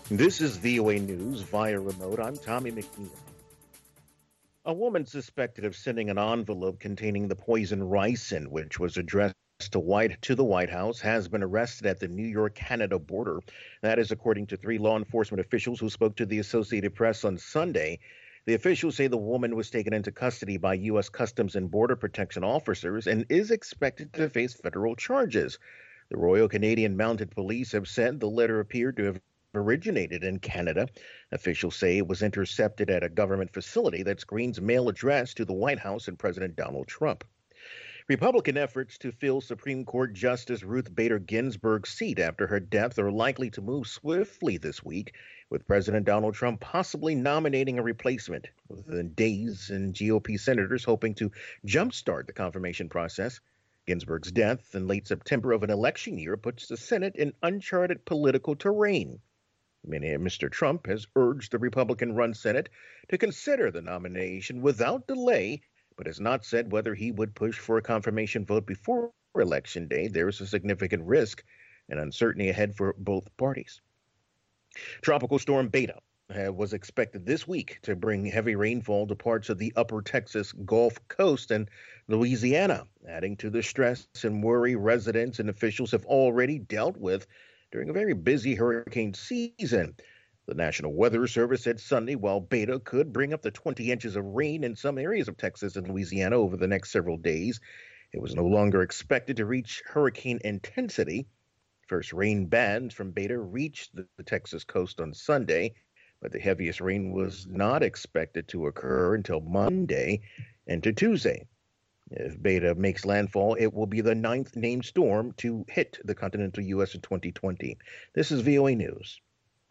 This is VOA News via remote. I'm Tommy McNeil. A woman suspected of sending an envelope containing the poison ricin, which was addressed to the White House, has been arrested at the New York-Canada border. That is according to three law enforcement officials who spoke to the Associated Press on Sunday. The officials say the woman was taken into custody by U.S. Customs and Border Protection officers and is expected to face federal charges. The Royal Canadian Mounted Police have said the letter appeared to have originated in Canada. Officials say it was intercepted at a government facility that screens mail addressed to the White House and President Donald Trump. Republican efforts to fill Supreme Court Justice Ruth Bader Ginsburg's seat after her death are likely to move swiftly this week, with President Donald Trump possibly nominating a replacement within days, and GOP senators hoping to jumpstart the confirmation process. Ginsburg's death in late September of an election year puts the Senate in uncharted political terrain. Mr. Trump has urged the Republican-run Senate to consider the nomination without delay, but has not said whether he would push for a confirmation vote before Election Day. There is a significant risk and uncertainty ahead for both parties. Tropical storm Beta was expected this week to bring heavy rainfall to parts of the upper Texas Gulf Coast and Louisiana, adding to the stress and worry residents and officials have already dealt with during a very busy hurricane season. The National Weather Service said Sunday while Beta could bring up to 20 inches of rain in some areas of Texas and Louisiana over the next several days, it was no longer expected to reach hurricane intensity. First rain bands from Beta reached the Texas coast on Sunday, but the heaviest rain was not expected to occur until Monday into Tuesday. If Beta makes landfall, it will be the ninth named storm to hit the continental U.S. in 2020. This is VOA News.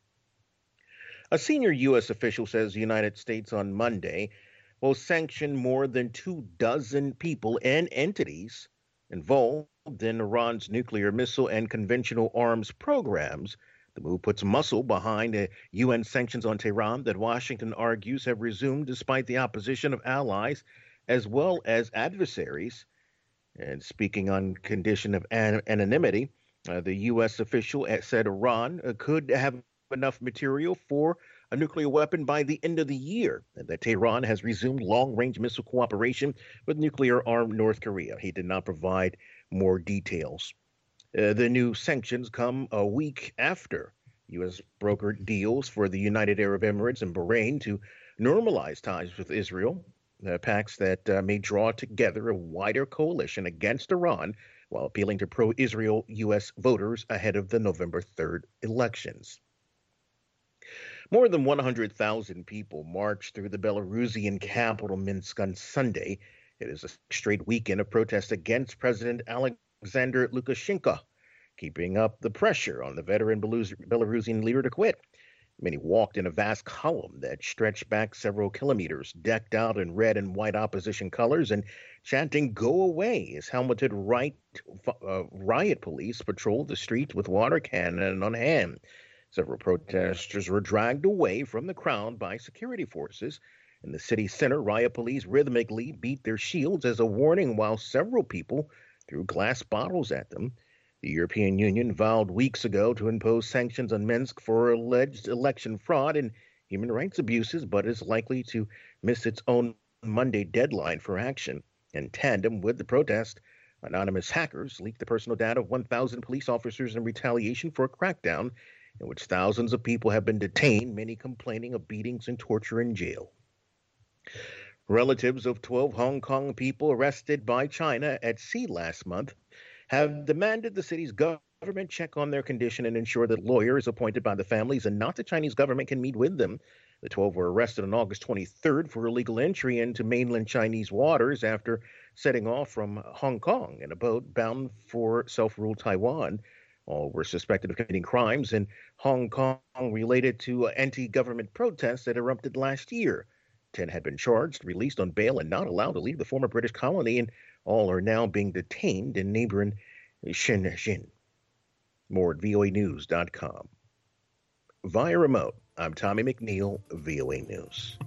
A senior U.S. official says the United States on Monday will sanction more than 24 people and entities involved in Iran's nuclear missile and conventional arms programs. The move puts muscle behind UN sanctions on Tehran that Washington argues have resumed despite the opposition of allies as well as adversaries. And speaking on condition of anonymity, the U.S. official said Iran could have enough material for a nuclear weapon by the end of the year, and that Tehran has resumed long-range missile cooperation with nuclear-armed North Korea. He did not provide more details. The new sanctions come a week after U.S. brokered deals for the United Arab Emirates and Bahrain to normalize ties with Israel, pacts that may draw together a wider coalition against Iran while appealing to pro-Israel U.S. voters ahead of the November 3rd elections. More than 100,000 people marched through the Belarusian capital Minsk on Sunday. It is a straight weekend of protest against President Alexander Lukashenko, keeping up the pressure on the veteran Belarusian leader to quit. Many walked in a vast column that stretched back several kilometers, decked out in red and white opposition colors and chanting "Go away" as helmeted riot police patrolled the streets with water cannon on hand. Several protesters were dragged away from the crowd by security forces. In the city center, riot police rhythmically beat their shields as a warning while several people threw glass bottles at them. The European Union vowed weeks ago to impose sanctions on Minsk for alleged election fraud and human rights abuses, but is likely to miss its own Monday deadline for action. In tandem with the protest, anonymous hackers leaked the personal data of 1,000 police officers in retaliation for a crackdown in which thousands of people have been detained, many complaining of beatings and torture in jail. Relatives of 12 Hong Kong people arrested by China at sea last month have demanded the city's government check on their condition and ensure that lawyers appointed by the families and not the Chinese government can meet with them. The 12 were arrested on August 23rd for illegal entry into mainland Chinese waters after setting off from Hong Kong in a boat bound for self-ruled Taiwan. All were suspected of committing crimes in Hong Kong related to anti-government protests that erupted last year. 10 had been charged, released on bail, and not allowed to leave the former British colony, and all are now being detained in neighboring Shenzhen. More at voanews.com. Via remote, I'm Tommy McNeil, VOA News.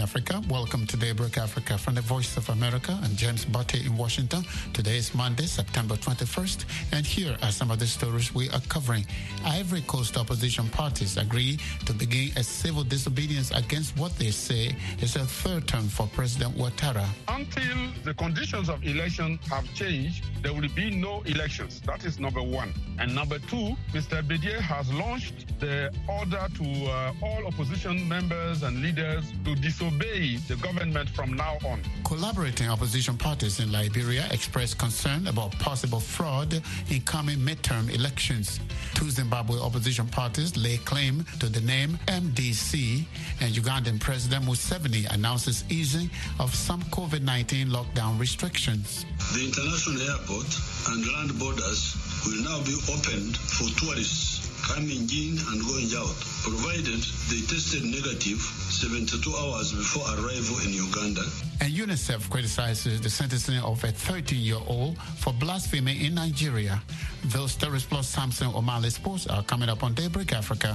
Africa. Welcome to Daybreak Africa from the Voice of America. I'm James Butte in Washington. Today is Monday, September 21st, and here are some of the stories we are covering. Ivory Coast opposition parties agree to begin a civil disobedience against what they say is a third term for President Ouattara. Until the conditions of election have changed, there will be no elections. That is number one. And number two, Mr. Bédié has launched the order to all opposition members and leaders to disobey the government from now on. Collaborating opposition parties in Liberia expressed concern about possible fraud in coming midterm elections. Two Zimbabwe opposition parties lay claim to the name MDC, and Ugandan President Museveni announces easing of some COVID-19 lockdown restrictions. The international airport and land borders will now be opened for tourists coming in and going out, provided they tested negative 72 hours before arrival in Uganda. And UNICEF criticizes the sentencing of a 13-year-old for blasphemy in Nigeria. Those stories plus Samson O'Malley Sports are coming up on Daybreak Africa.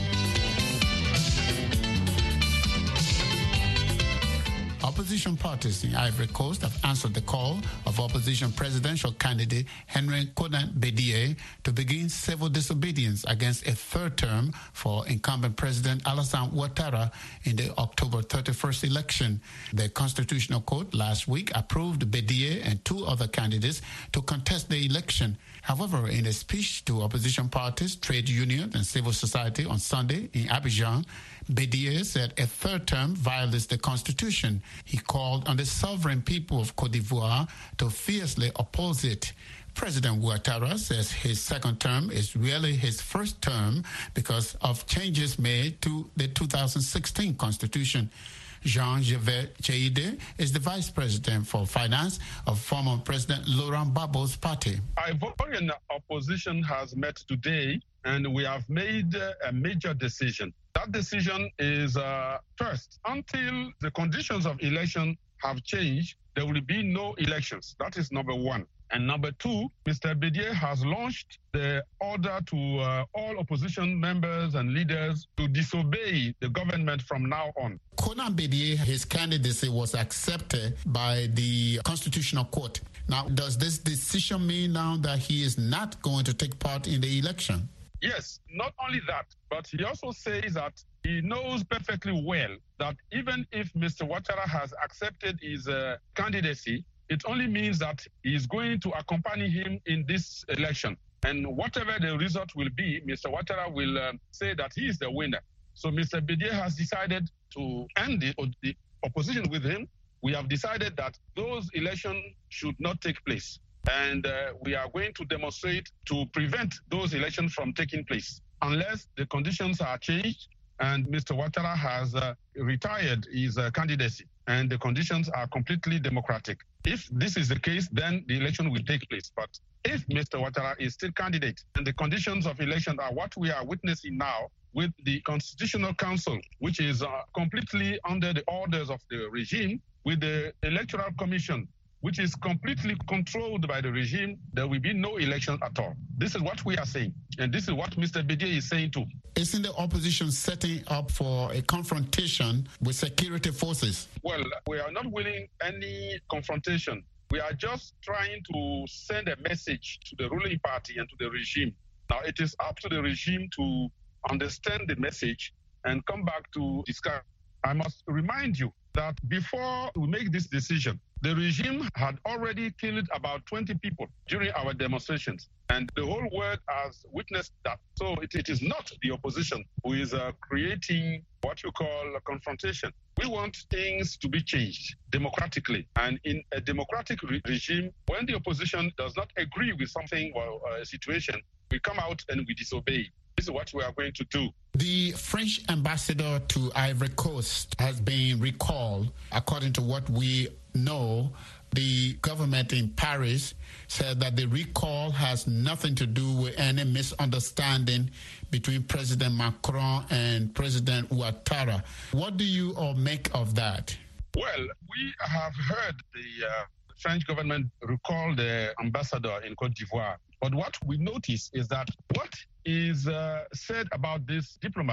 Opposition parties in Ivory Coast have answered the call of opposition presidential candidate Henry Konan Bédié to begin civil disobedience against a third term for incumbent President Alassane Ouattara in the October 31st election. The Constitutional Court last week approved Bédié and two other candidates to contest the election. However, in a speech to opposition parties, trade unions, and civil society on Sunday in Abidjan, Bédié said a third term violates the Constitution. He called on the sovereign people of Côte d'Ivoire to fiercely oppose it. President Ouattara says his second term is really his first term because of changes made to the 2016 Constitution. Jean-Gervais Cheide is the vice president for finance of former President Laurent Gbagbo's party. Ivorian opposition has met today, and we have made a major decision. That decision is, first, until the conditions of election have changed, there will be no elections. That is number one. And number two, Mr. Bédié has launched the order to all opposition members and leaders to disobey the government from now on. Konan Bédié, his candidacy was accepted by the Constitutional Court. Now, does this decision mean now that he is not going to take part in the election? Yes, not only that, but he also says that he knows perfectly well that even if Mr. Ouattara has accepted his candidacy, it only means that he is going to accompany him in this election. And whatever the result will be, Mr. Ouattara will say that he is the winner. So Mr. Bédié has decided to end the opposition with him. We have decided that those elections should not take place. And we are going to demonstrate to prevent those elections from taking place unless the conditions are changed and Mr. Ouattara has retired his candidacy and the conditions are completely democratic. If this is the case, then the election will take place. But if Mr. Ouattara is still candidate and the conditions of election are what we are witnessing now with the Constitutional Council, which is completely under the orders of the regime, with the Electoral Commission, which is completely controlled by the regime, there will be no election at all. This is what we are saying. And this is what Mr. Bédié is saying too. Isn't the opposition setting up for a confrontation with security forces? Well, we are not willing any confrontation. We are just trying to send a message to the ruling party and to the regime. Now, it is up to the regime to understand the message and come back to discuss. I must remind you that before we make this decision, the regime had already killed about 20 people during our demonstrations, and the whole world has witnessed that. So it is not the opposition who is creating what you call a confrontation. We want things to be changed democratically. And in a democratic regime, when the opposition does not agree with something or a situation, we come out and we disobey. This is what we are going to do. The French ambassador to Ivory Coast has been recalled. According to what we know, the government in Paris said that the recall has nothing to do with any misunderstanding between President Macron and President Ouattara. What do you all make of that? Well, we have heard the French government recall the ambassador in Côte d'Ivoire. But what we notice is that what is said about this diplomat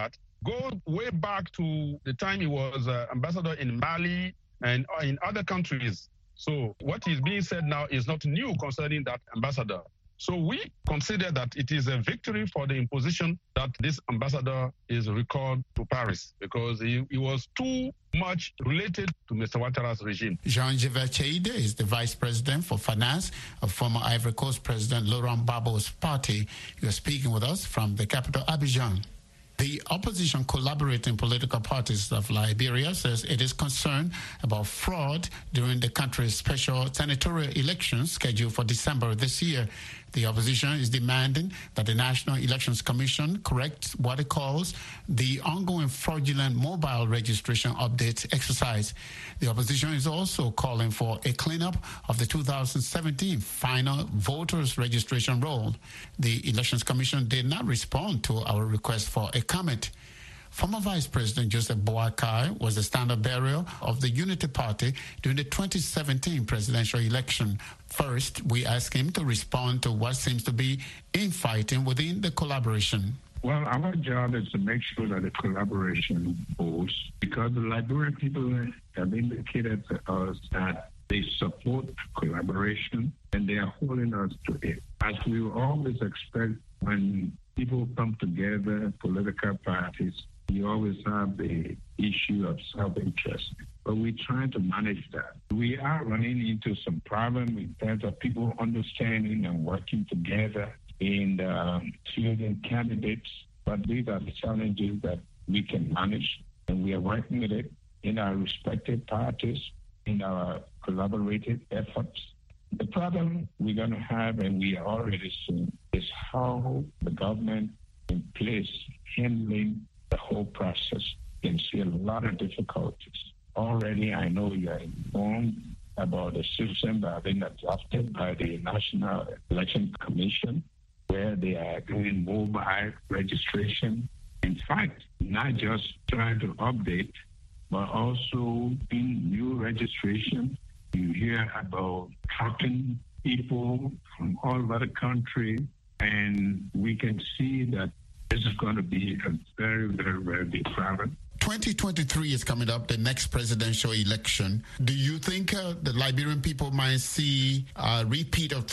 go way back to the time he was ambassador in Mali and in other countries. So what is being said now is not new concerning that ambassador. So we consider that it is a victory for the imposition that this ambassador is recalled to Paris because he was too much related to Mr. Ouattara's regime. Jean-Yves Cheide is the vice president for finance of former Ivory Coast President Laurent Gbagbo's party. You are speaking with us from the capital, Abidjan. The opposition collaborating political parties of Liberia says it is concerned about fraud during the country's special senatorial elections scheduled for December this year. The opposition is demanding that the National Elections Commission correct what it calls the ongoing fraudulent mobile registration update exercise. The opposition is also calling for a cleanup of the 2017 final voters registration roll. The Elections Commission did not respond to our request for a comment. Former Vice President Joseph Boakai was the standard bearer of the Unity Party during the 2017 presidential election. First, we asked him to respond to what seems to be infighting within the collaboration. Well, our job is to make sure that the collaboration holds, because the Liberian people have indicated to us that they support collaboration and they are holding us to it. As we always expect when people come together, political parties, you always have the issue of self-interest, but we're trying to manage that. We are running into some problems in terms of people understanding and working together in fielding candidates, but these are the challenges that we can manage, and we are working with it in our respective parties, in our collaborative efforts. The problem we're going to have, and we are already seeing, is how the government in place handling the whole process. You can see a lot of difficulties. Already, I know you are informed about the system that has been adopted by the National Election Commission, where they are doing mobile registration. In fact, not just trying to update, but also in new registration. You hear about tracking people from all over the country, and we can see that this is going to be a very, very, very big problem. 2023 is coming up, the next presidential election. Do you think the Liberian people might see a repeat of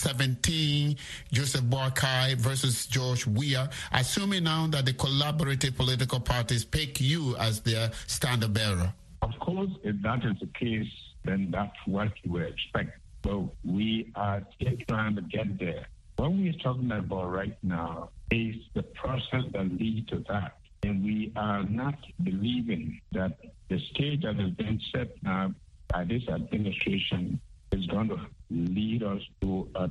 2017, Joseph Boakai versus George Weah, assuming now that the collaborative political parties pick you as their standard bearer? Of course, if that is the case, then that's what you would expect. So we are still trying to get there. What we're talking about right now is the process that leads to that. And we are not believing that the stage that has been set now by this administration is going to lead us to a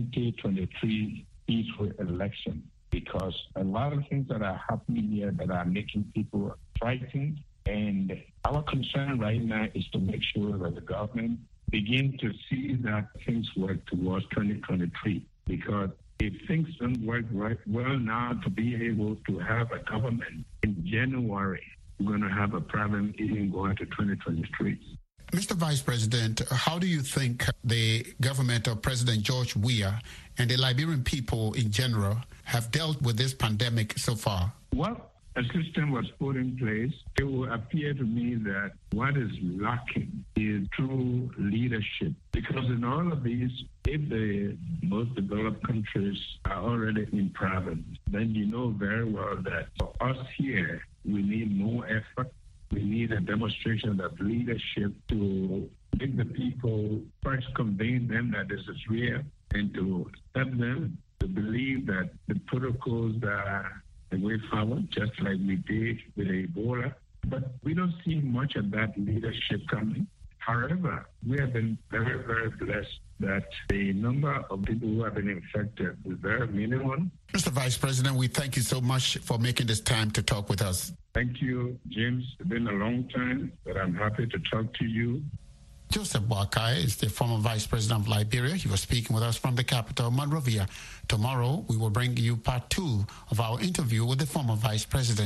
2023 peaceful election, because a lot of things that are happening here that are making people frightened. And our concern right now is to make sure that the government begin to see that things work towards 2023. Because if things don't work right well now to be able to have a government in January, we're going to have a problem even going to 2023. Mr. Vice President, how do you think the government of President George Weah and the Liberian people in general have dealt with this pandemic so far? Well, a system was put in place. It will appear to me that what is lacking is true leadership. Because in all of these, if the most developed countries are already in problems, then you know very well that for us here, we need more effort. We need a demonstration of leadership to make the people first convince them that this is real and to help them to believe that the protocols are the way forward, just like we did with Ebola. But we don't see much of that leadership coming. However, we have been very, very blessed that the number of people who have been infected is very minimal. Mr. Vice President, we thank you so much for making this time to talk with us. Thank you, James. It's been a long time, but I'm happy to talk to you. Joseph Boakai is the former Vice President of Liberia. He was speaking with us from the capital, Monrovia. Tomorrow, we will bring you part 2 of our interview with the former Vice President.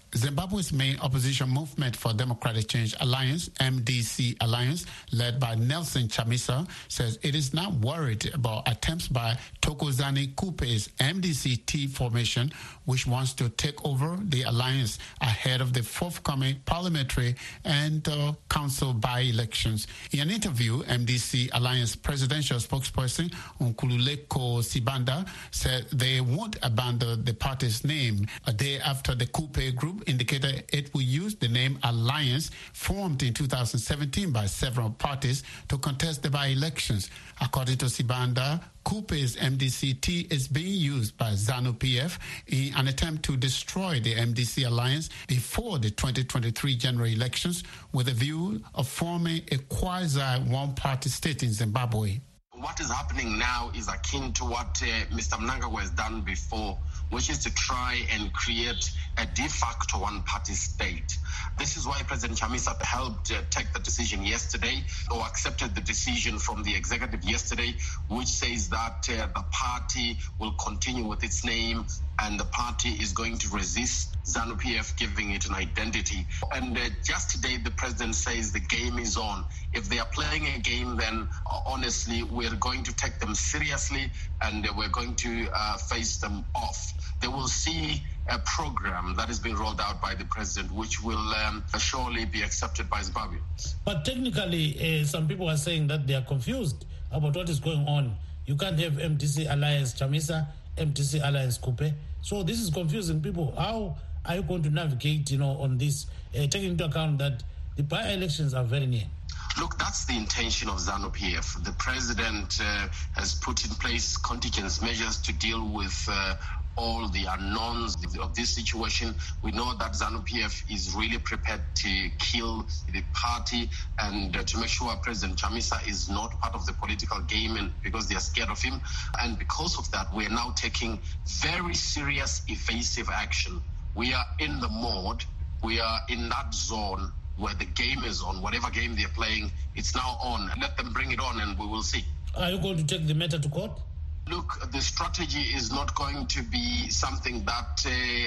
Zimbabwe's main opposition movement for Democratic Change Alliance, MDC Alliance, led by Nelson Chamisa, says it is not worried about attempts by Thokozani Kupe's MDC-T formation, which wants to take over the alliance ahead of the forthcoming parliamentary and council by-elections. In an interview, MDC Alliance presidential spokesperson Nkululeko Sibanda said they won't abandon the party's name a day after the Kupe group indicated it will use the name Alliance, formed in 2017 by several parties, to contest the by-elections. According to Sibanda, Kupe's MDC-T is being used by ZANU-PF in an attempt to destroy the MDC Alliance before the 2023 general elections, with a view of forming a quasi-one-party state in Zimbabwe. What is happening now is akin to what Mr. Mnangagwa has done before, which is to try and create a de facto one-party state. This is why President Chamisa helped take the decision yesterday, or accepted the decision from the executive yesterday, which says that the party will continue with its name and the party is going to resist ZANU-PF giving it an identity. And just today, the president says the game is on. If they are playing a game, then honestly, we're going to take them seriously and we're going to face them off. They will see a program that is being rolled out by the president, which will surely be accepted by Zimbabweans. But technically, some people are saying that they are confused about what is going on. You can't have MDC Alliance Chamisa, MDC Alliance Kupe. So this is confusing people. How are you going to navigate, on this, taking into account that the by-elections are very near? Look, that's the intention of ZANU-PF. The president has put in place contingent measures to deal with all the unknowns of this situation. We know that ZANU-PF is really prepared to kill the party and to make sure President Chamisa is not part of the political game, and because they are scared of him. And because of that, we are now taking very serious evasive action. We are in the mode, we are in that zone where the game is on. Whatever game they're playing, it's now on. Let them bring it on and we will see. Are you going to take the matter to court? Look, the strategy is not going to be something that,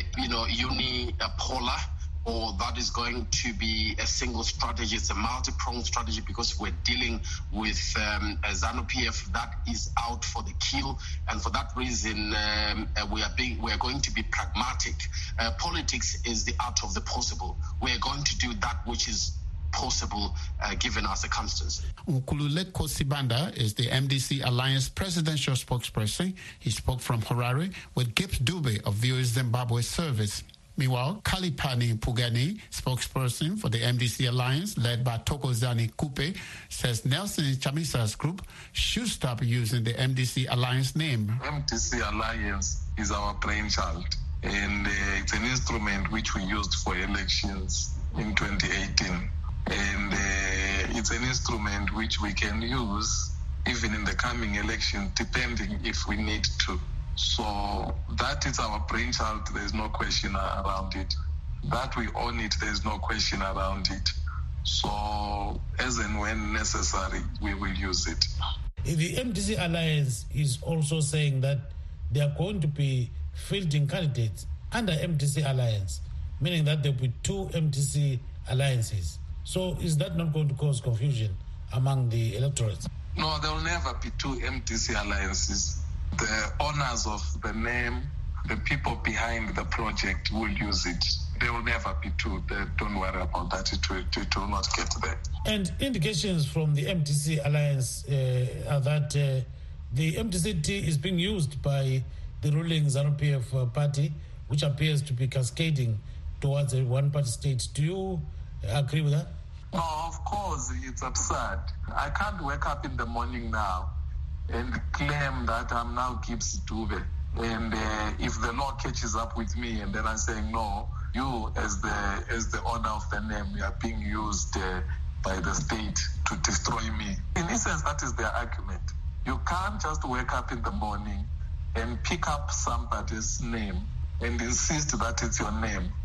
unipolar, or that is going to be a single strategy. It's a multi-pronged strategy because we're dealing with a ZANU-PF that is out for the kill. And for that reason, we are going to be pragmatic. Politics is the art of the possible. We're going to do that which is possible given our circumstances. Nkululeko Sibanda is the MDC Alliance presidential spokesperson. He spoke from Harare with Gibbs Dube of VOA Zimbabwe Service. Meanwhile, Kalipani Pugani, spokesperson for the MDC Alliance led by Thokozani Kupe, says Nelson Chamisa's group should stop using the MDC Alliance name. MDC Alliance is our brainchild, and it's an instrument which we used for elections in 2018. And it's an instrument which we can use even in the coming election, depending if we need to. So that is our brainchild. There's no question around it. That we own it, there's no question around it. So as and when necessary, we will use it. The MDC Alliance is also saying that they are going to be fielding candidates under MDC Alliance, meaning that there will be two MDC alliances. So is that not going to cause confusion among the electorates? No, there will never be two MDC alliances. The owners of the name, the people behind the project will use it. There will never be two. Don't worry about that. It will not get there. And indications from the MDC Alliance are that the MDC-T is being used by the ruling ZANU-PF party, which appears to be cascading towards a one-party state. Do you agree with that? No, of course, it's absurd. I can't wake up in the morning now and claim that I'm now Gibbs Dube. And if the law catches up with me and then I'm saying, no, you as the owner of the name, you are being used by the state to destroy me. In essence, that is their argument. You can't just wake up in the morning and pick up somebody's name and insist that it's your name.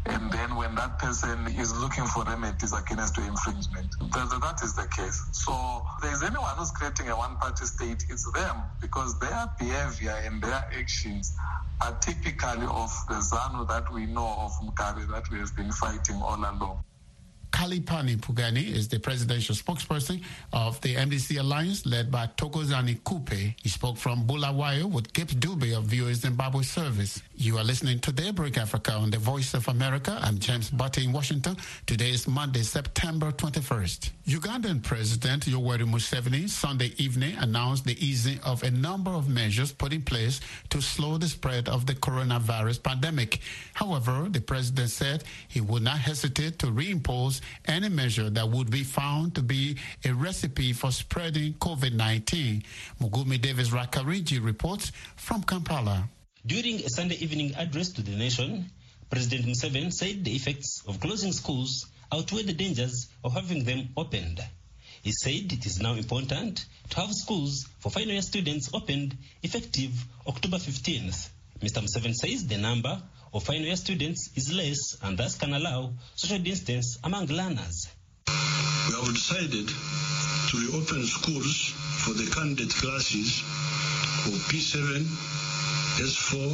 And then when that person is looking for remedies against the infringement, that is the case. So if there's anyone who's creating a one-party state, it's them, because their behavior and their actions are typically of the ZANU that we know of, Mugabe, that we have been fighting all along. Kalipani Pugani is the presidential spokesperson of the MDC Alliance led by Thokozani Kupe. He spoke from Bulawayo with Gibbs Dube of VOA Zimbabwe Service. You are listening to Daybreak Africa on the Voice of America. I'm James Butte in Washington. Today is Monday, September 21st. Ugandan President Yoweri Museveni Sunday evening announced the easing of a number of measures put in place to slow the spread of the coronavirus pandemic. However, the president said he would not hesitate to reimpose any measure that would be found to be a recipe for spreading COVID-19. Mugumi Davis Rakariji reports from Kampala. During a Sunday evening address to the nation, President Museveni said the effects of closing schools outweigh the dangers of having them opened. He said it is now important to have schools for final year students opened effective October 15th. Mr. Museveni says the number of final year students is less and thus can allow social distance among learners. We have decided to reopen schools for the candidate classes of P7, S4,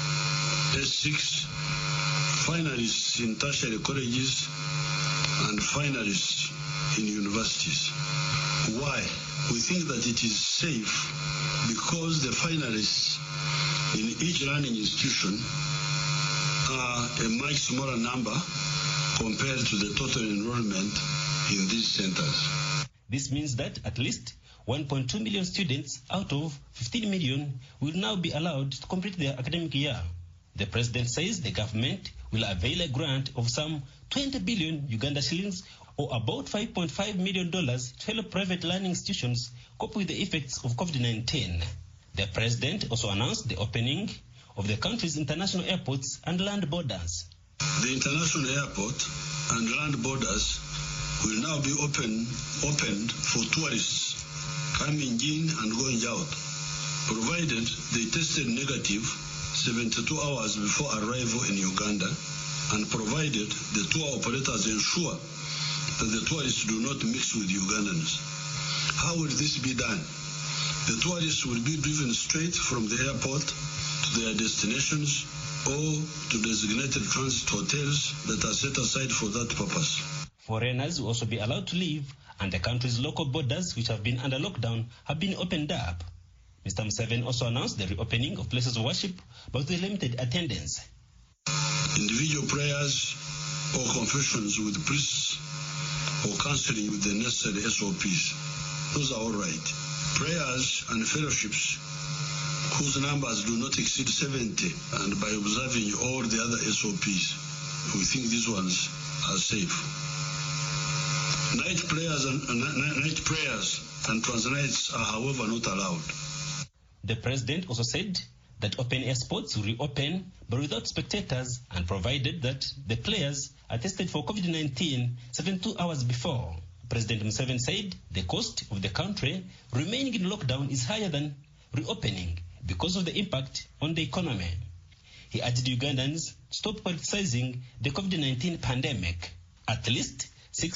S6, finalists in tertiary colleges, and finalists in universities. Why? We think that it is safe because the finalists in each learning institution are a much smaller number compared to the total enrollment in these centers. This means that at least 1.2 million students out of 15 million will now be allowed to complete their academic year. The president says the government will avail a grant of some 20 billion Uganda shillings or about $5.5 million to help private learning institutions cope with the effects of COVID-19. The president also announced the opening of the country's international airports and land borders. The international airport and land borders will now be opened for tourists coming in and going out, provided they tested negative 72 hours before arrival in Uganda, and provided the tour operators ensure that the tourists do not mix with Ugandans. How will this be done? The tourists will be driven straight from the airport to their destinations or to designated transit hotels that are set aside for that purpose. Foreigners will also be allowed to leave, and the country's local borders, which have been under lockdown, have been opened up. Mr. Museveni also announced the reopening of places of worship, but with limited attendance. Individual prayers or confessions with priests or counseling with the necessary SOPs, those are all right. Prayers and fellowships whose numbers do not exceed 70, and by observing all the other SOPs, we think these ones are safe. Night prayers and transnights are, however, not allowed. The president also said that open-air sports will reopen, but without spectators, and provided that the players are tested for COVID-19 72 hours before. President Museveni said the cost of the country remaining in lockdown is higher than reopening because of the impact on the economy. He urged Ugandans to stop politicizing the COVID-19 pandemic. At least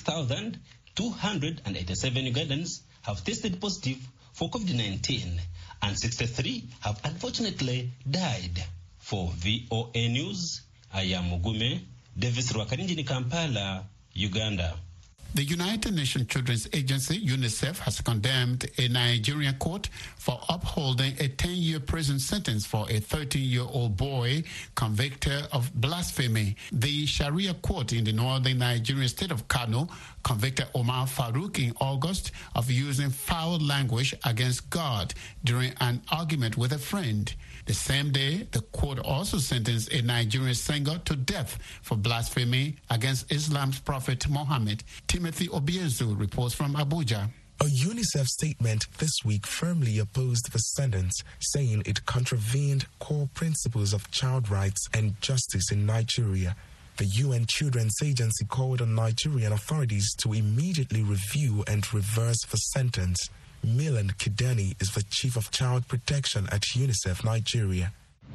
6,287 Ugandans have tested positive for COVID-19, and 63 have unfortunately died. For VOA News, I am Mugume Davis Rwakarinji in Kampala, Uganda. The United Nations Children's Agency, UNICEF, has condemned a Nigerian court for upholding a 10-year prison sentence for a 13-year-old boy convicted of blasphemy. The Sharia court in the northern Nigerian state of Kano convicted Omar Farouk in August of using foul language against God during an argument with a friend. The same day, the court also sentenced a Nigerian singer to death for blasphemy against Islam's prophet Muhammad. Timothy Obiezu reports from Abuja. A UNICEF statement this week firmly opposed the sentence, saying it contravened core principles of child rights and justice in Nigeria. The UN Children's Agency called on Nigerian authorities to immediately review and reverse the sentence. Milan Kidani is the Chief of Child Protection at UNICEF Nigeria.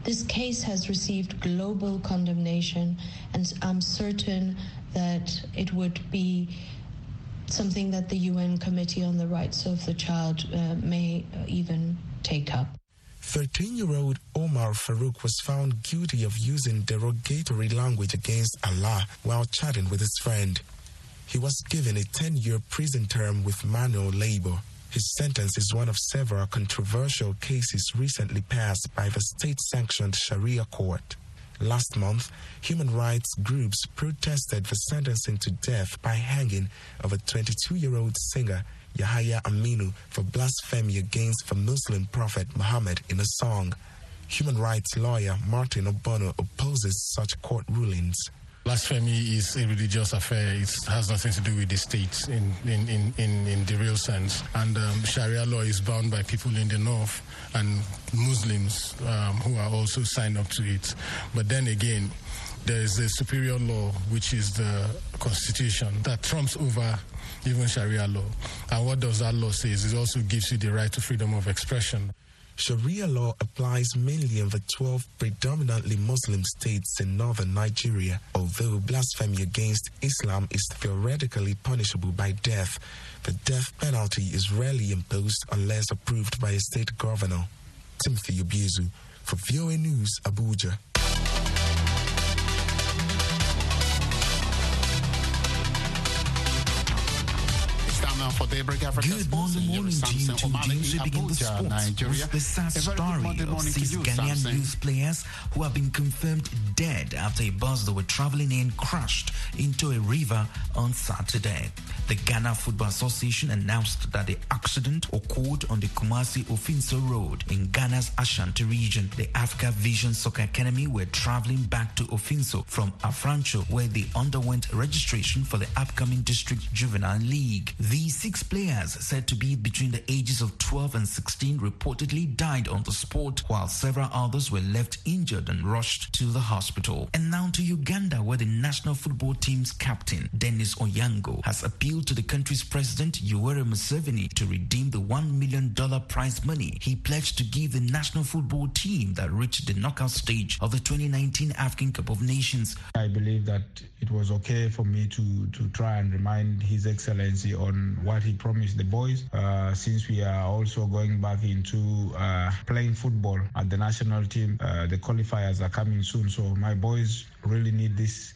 This case has received global condemnation, and I'm certain that it would be something that the UN Committee on the Rights of the Child may even take up. 13-year-old Omar Farouk was found guilty of using derogatory language against Allah while chatting with his friend. He was given a 10-year prison term with manual labor. His sentence is one of several controversial cases recently passed by the state-sanctioned Sharia court. Last month, human rights groups protested the sentencing to death by hanging of a 22-year-old singer, Yahya Aminu, for blasphemy against the Muslim prophet Muhammad in a song. Human rights lawyer Martin Obono opposes such court rulings. Blasphemy is a religious affair. It has nothing to do with the state in the real sense. And Sharia law is bound by people in the north and Muslims who are also signed up to it. But then again, there is a superior law, which is the Constitution, that trumps over even Sharia law. And what does that law say? It also gives you the right to freedom of expression. Sharia law applies mainly in the 12 predominantly Muslim states in northern Nigeria. Although blasphemy against Islam is theoretically punishable by death, the death penalty is rarely imposed unless approved by a state governor. Timothy Obiezu for VOA News, Abuja. For Daybreak Africa. Good morning to you, James. We begin the sports Nigeria. with the sad story of 6 Ghanaian youth players who have been confirmed dead after a bus they were traveling in crashed into a river on Saturday. The Ghana Football Association announced that the accident occurred on the Kumasi-Ofinso Road in Ghana's Ashanti region. The Africa Vision Soccer Academy were traveling back to Ofinso from Afrancho, where they underwent registration for the upcoming District Juvenile League. These 6 players, said to be between the ages of 12 and 16, reportedly died on the spot, while several others were left injured and rushed to the hospital. And now to Uganda, where the national football team's captain, Dennis Onyango, has appealed to the country's president, Yoweri Museveni, to redeem the $1 million prize money he pledged to give the national football team that reached the knockout stage of the 2019 African Cup of Nations. I believe that it was okay for me to try and remind His Excellency on what he promised the boys, since we are also going back into playing football at the national team. The qualifiers are coming soon, so my boys really need this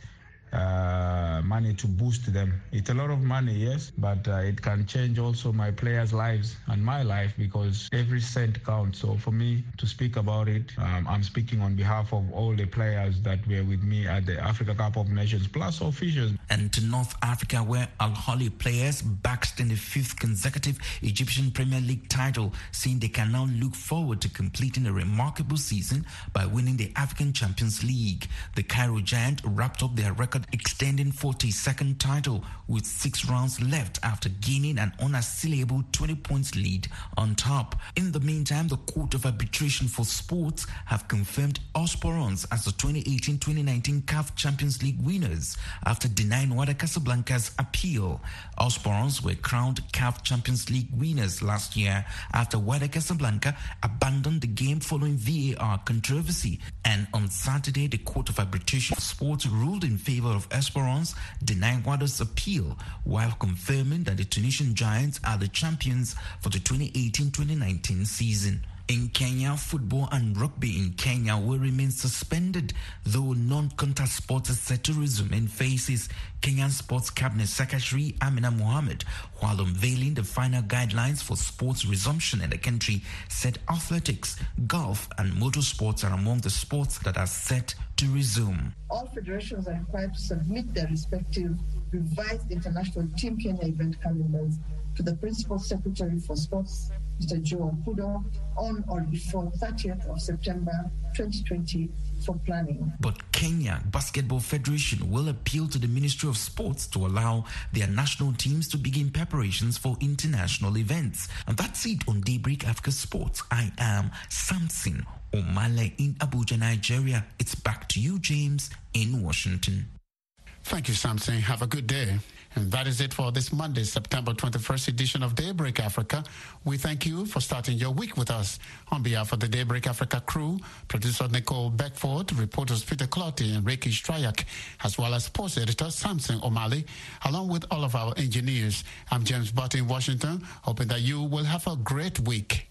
money to boost them. It's a lot of money, yes, but it can change also my players' lives and my life, because every cent counts. So for me to speak about it, I'm speaking on behalf of all the players that were with me at the Africa Cup of Nations, plus officials. And to North Africa, where Al Ahly players basked in the 5th consecutive Egyptian Premier League title, saying they can now look forward to completing a remarkable season by winning the African Champions League. The Cairo Giant wrapped up their record extending 42nd title with 6 rounds left after gaining an unassailable 20 points lead on top. In the meantime, the Court of Arbitration for Sports have confirmed Osporons as the 2018-2019 CAF Champions League winners after denying Wydad Casablanca's appeal. Osporons were crowned CAF Champions League winners last year after Wydad Casablanca abandoned the game following VAR controversy. And on Saturday, the Court of Arbitration for Sports ruled in favor of Esperance, denying Wydad's appeal, while confirming that the Tunisian Giants are the champions for the 2018-2019 season. In Kenya, football and rugby in Kenya will remain suspended, though non-contact sports are set to resume in phases. Kenyan Sports Cabinet Secretary Amina Mohammed, while unveiling the final guidelines for sports resumption in the country, said athletics, golf and motorsports are among the sports that are set to resume. All federations are required to submit their respective revised international Team Kenya event calendars to the Principal Secretary for Sports, Mr. Joe Okudo, on or before 30th of September 2020 for planning. But Kenya Basketball Federation will appeal to the Ministry of Sports to allow their national teams to begin preparations for international events. And that's it on Daybreak Africa Sports. I am Samson Omale in Abuja, Nigeria. It's back to you, James, in Washington. Thank you, Samson. Have a good day. And that is it for this Monday, September 21st edition of Daybreak Africa. We thank you for starting your week with us. On behalf of the Daybreak Africa crew, producer Nicole Beckford, reporters Peter Clotty and Ricky Strayak, as well as sports editor Samson O'Malley, along with all of our engineers. I'm James Butt in Washington, hoping that you will have a great week.